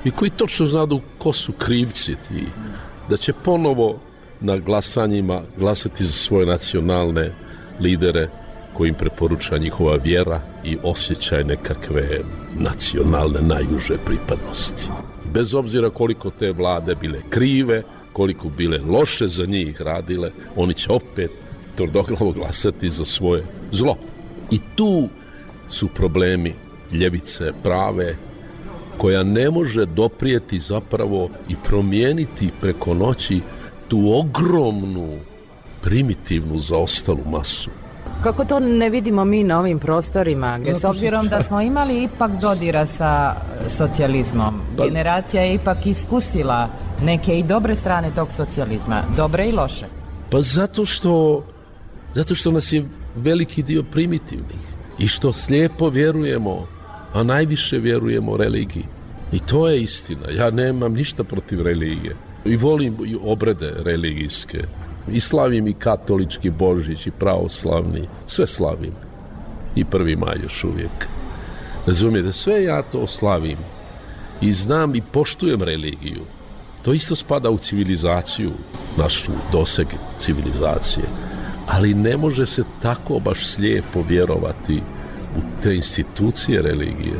i koji točno znadu ko su krivci ti, da će ponovo na glasanjima glasati za svoje nacionalne lidere koji im preporuča njihova vjera i osjećaj nekakve nacionalne najuže pripadnosti. Bez obzira koliko te vlade bile krive, koliko bile loše za njih radile, oni će opet tvrdoglavo glasati za svoje zlo. I tu su problemi ljevice prave, koja ne može doprijeti zapravo i promijeniti preko noći tu ogromnu, primitivnu zaostalu masu. Kako to ne vidimo mi na ovim prostorima, s obzirom da smo imali ipak dodira sa socijalizmom? Pa, generacija je ipak iskusila neke i dobre strane tog socijalizma, dobre i loše. Pa zato što, zato što nas je veliki dio primitivnih i što slijepo vjerujemo, a najviše vjerujemo religiji. I to je istina. Ja nemam ništa protiv religije. I volim i obrede religijske. I slavim i katolički Božić i pravoslavni. Sve slavim. I prvi maj još uvijek. Razumijete, sve ja to slavim. I znam i poštujem religiju. To isto spada u civilizaciju, našu doseg civilizacije. Ali ne može se tako baš slijepo vjerovati u te institucije religije.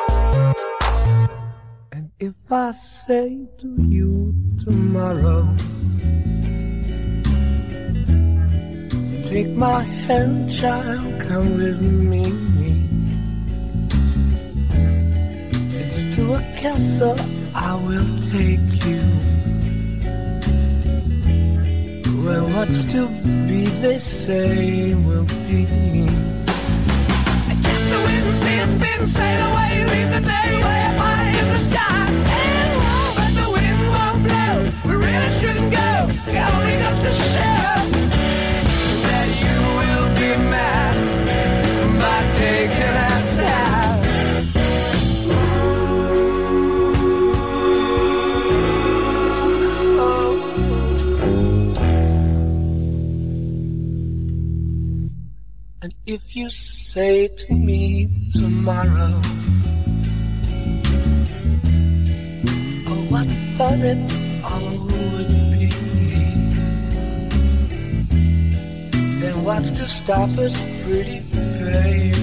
And if I say to you tomorrow, take my hand, child, come with me. It's to a castle I will take you, where what's to be, they say, will be. I guess the wind says spin, sail away, leave the day way up high in the sky. And warm, but the wind won't blow. We really shouldn't go. It only goes to show that you will be mad by taking our time. And if you say to me tomorrow, oh, what fun it all would be, then what's to stop us, pretty baby?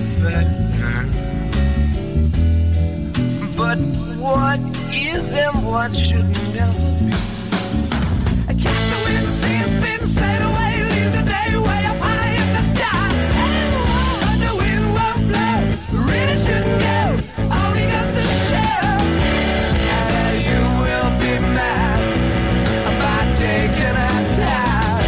But what is and what should never be? I catch the wind, see it spin, sail away, leave the day way up high in the sky. Really shouldn't go, only goes to show that you will be mad by taking our time.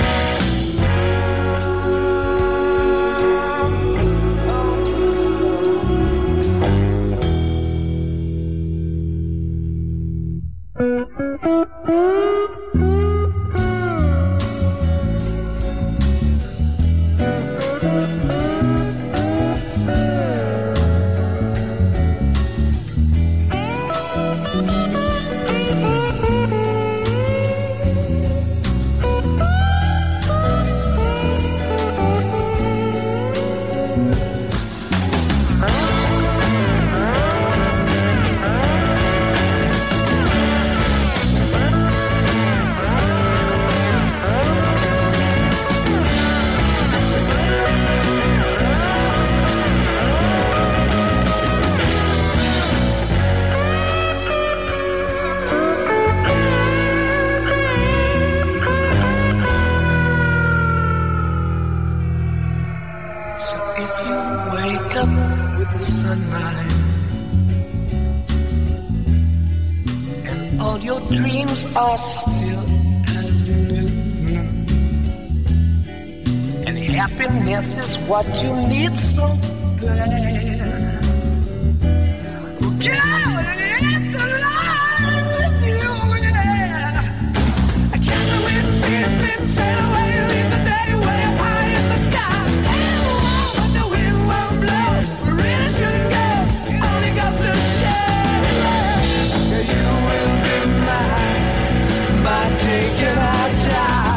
Are still as new, and happiness is what you need so bad. Girl, it's alive with you, yeah. I catch the wind, see it spin, sail away, leave the day way up high in the sky. And warm, but the wind won't blow. We really shouldn't go. It only goes to show that you will be mine by taking our time.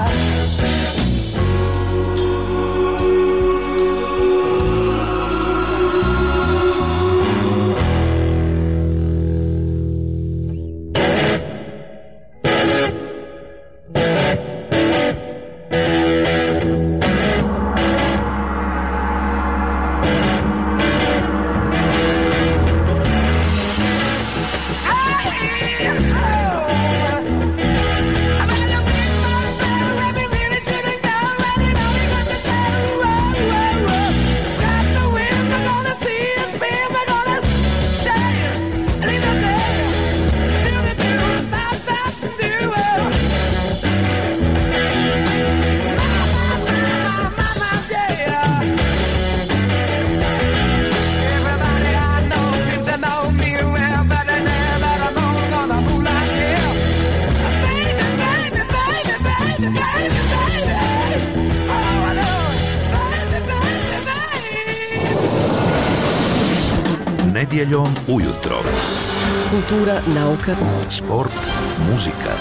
Nedjeljom ujutro. Kultura, nauka, sport, muzika.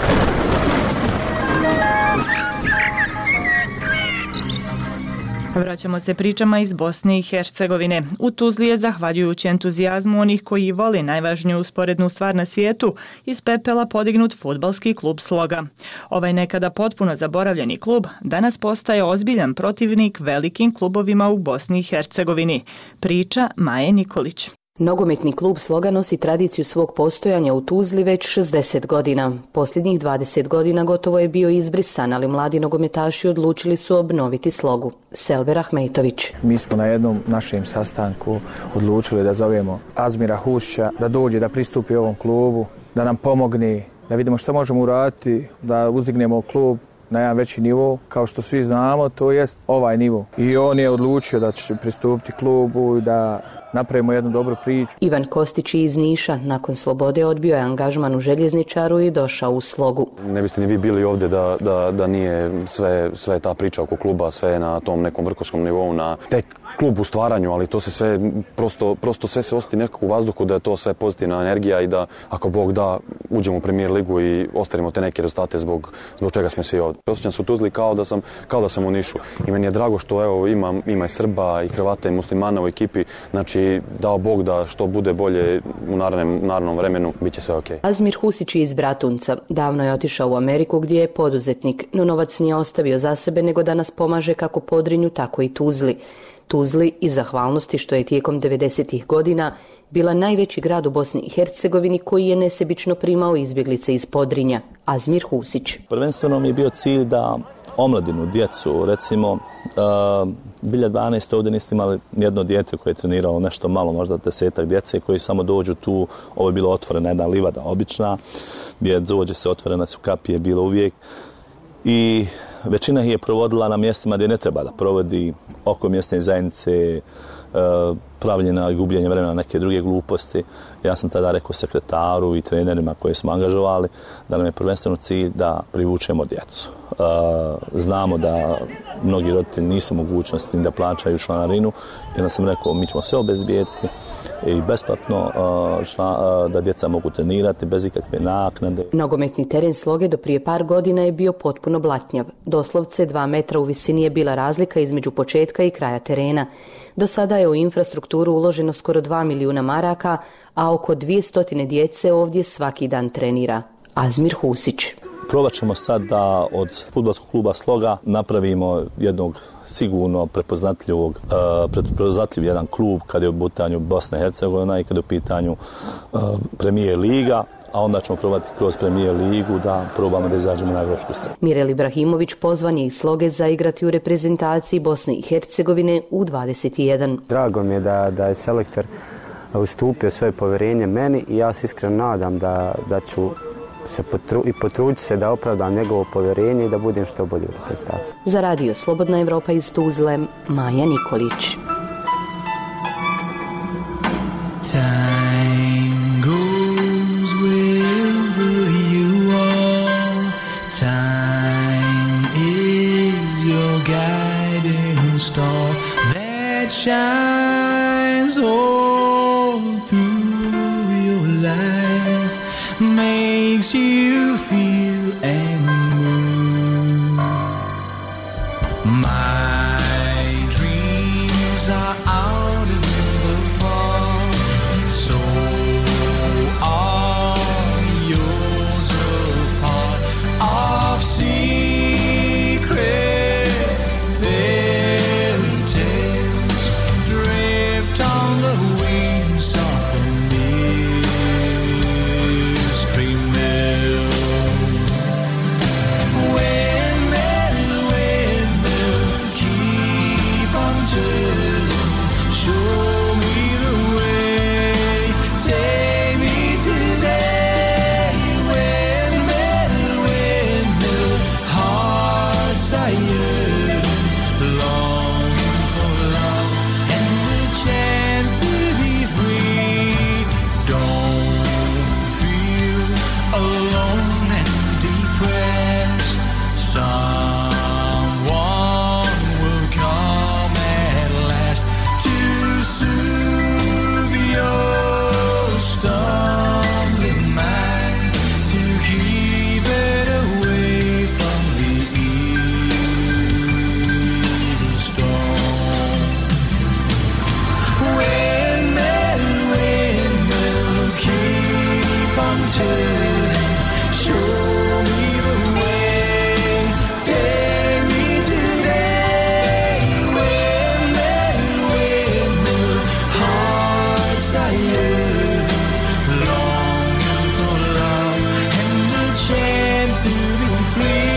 Vraćamo se pričama iz Bosne i Hercegovine. U Tuzli je, zahvaljujući entuzijazmu onih koji vole najvažniju usporednu stvar na svijetu, iz pepela podignut fudbalski klub Sloga. Ovaj nekada potpuno zaboravljeni klub danas postaje ozbiljan protivnik velikim klubovima u Bosni i Hercegovini. Priča Maje Nikolić. Nogometni klub Sloga nosi tradiciju svog postojanja u Tuzli već šezdeset godina. Posljednjih dvadeset godina gotovo je bio izbrisan, ali mladi nogometaši odlučili su obnoviti Slogu. Selber Ahmetović. Mi smo na jednom našem sastanku odlučili da zovemo Azmira Hušića da dođe, da pristupi ovom klubu, da nam pomogne, da vidimo što možemo uraditi, da uzignemo klub na jedan veći nivo. Kao što svi znamo, to jest ovaj nivo. I on je odlučio da će pristupiti klubu i da napravimo jednu dobru priču. Ivan Kostić iz Niša nakon slobode odbio je angažman u Željezničaru i došao u Slogu. Ne biste ni vi bili ovdje da, da, da nije sve, sve ta priča oko kluba, sve na tom nekom vrhunskom nivou, na tek klub u stvaranju, ali to se sve, prosto, prosto sve se osti nekako u vazduhu, da je to sve pozitivna energija i da, ako Bog da, uđemo u Premier ligu i ostvarimo te neke rezultate zbog, zbog čega smo svi ovdje. Osjećam se u Tuzli kao da sam, kao da sam u Nišu. I meni je drago što evo, ima, ima i Srba, i Hrvata, i muslimana u ekipi. Znači, dao Bog da što bude bolje u narednom, narednom vremenu, bit će sve ok. Azmir Husić je iz Bratunca. Davno je otišao u Ameriku gdje je poduzetnik, no novac nije ostavio za sebe, nego danas pomaže kako Podrinju, tako i Tuzli. Tuzli i zahvalnosti što je tijekom devedesetih godina bila najveći grad u Bosni i Hercegovini koji je nesebično primao izbjeglice iz Podrinja. Azmir Husić. Prvenstveno mi je bio cilj da omladinu, djecu, recimo uh, dvije hiljade dvanaeste. ovdje niste imali jedno dijete koje je treniralo nešto malo, možda desetak djece koji samo dođu tu. Ovo je bilo otvorena jedna livada obična, gdje dođe se otvorena su kapije, bilo uvijek. I većina ih je provodila na mjestima gdje ne treba da provodi, oko mjesne zajednice, pravljena i gubljenje vremena na neke druge gluposti. Ja sam tada rekao sekretaru i trenerima koje smo angažovali da nam je prvenstveno cilj da privučemo djecu. Znamo da mnogi roditelji nisu mogućnosti da plaćaju članarinu i onda sam rekao mi ćemo sve obezbijeti i besplatno da djeca mogu trenirati bez ikakve naknade. Nogometni teren Sloge do prije par godina je bio potpuno blatnjav. Doslovce dva metra u visini je bila razlika između početka i kraja terena. Do sada je u infrastrukturu uloženo skoro dva milijuna maraka, a oko dvije stotine djece ovdje svaki dan trenira. Azmir Husić. Probat ćemo sad da od fudbalskog kluba Sloga napravimo jednog sigurno prepoznatljivog, uh, prepoznatljiv jedan klub kada je u pitanju Bosna i Hercegovina i kada je u pitanju uh, Premier liga, a onda ćemo probati kroz Premier ligu da probamo da izađemo na evropsku scenu. Mirel Ibrahimović pozvan je iz Sloge za igrati u reprezentaciji Bosne i Hercegovine u dvadeset jedan. Drago mi je da, da je selektor ustupio svoje povjerenje meni i ja se iskreno nadam da, da ću se potru, i potruditi se da opravdam njegovo povjerenje i da budem što bolji u reprezentaciji. Za radio Slobodna Evropa iz Tuzle, Maja Nikolić. Time goes wherever you are. Time is your guiding star that shines all through your life, makes you feel and move. My dreams are out in the far, stumbling mind to keep it away from the evil storm. Windmill, windmill, keep on turning, show me the way, take me today. Windmill, windmill, hearts I yearn, longing for love and the chance to be free.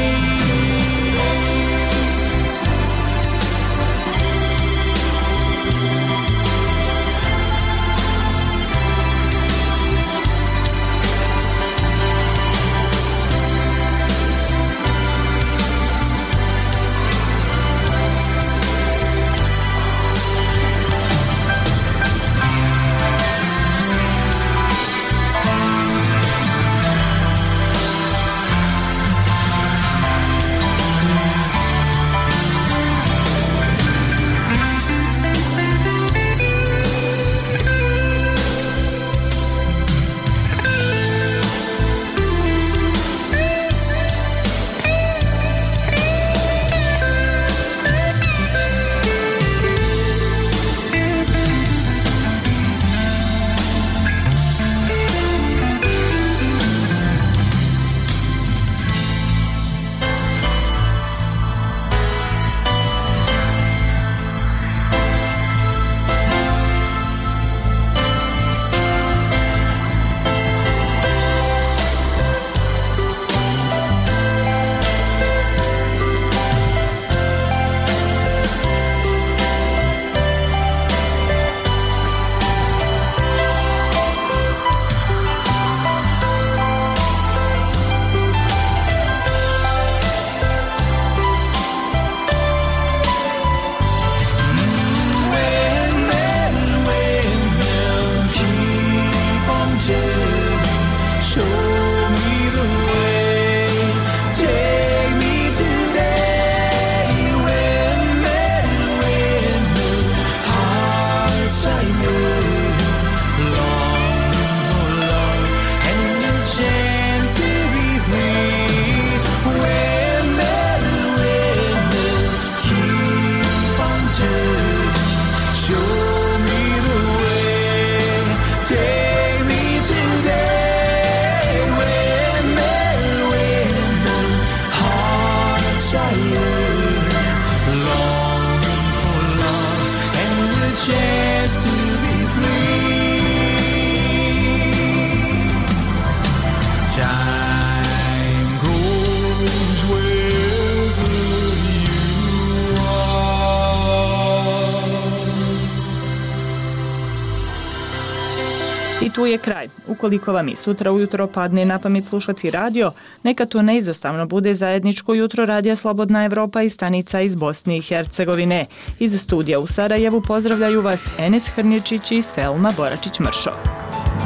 I tu je kraj. Ukoliko vam i sutra ujutro padne na pamet slušati radio, neka to neizostavno bude zajedničko jutro Radija Slobodna Evropa i stanica iz Bosne i Hercegovine. Iz studija u Sarajevu pozdravljaju vas Enes Hrničić i Selma Boračić-Mršo.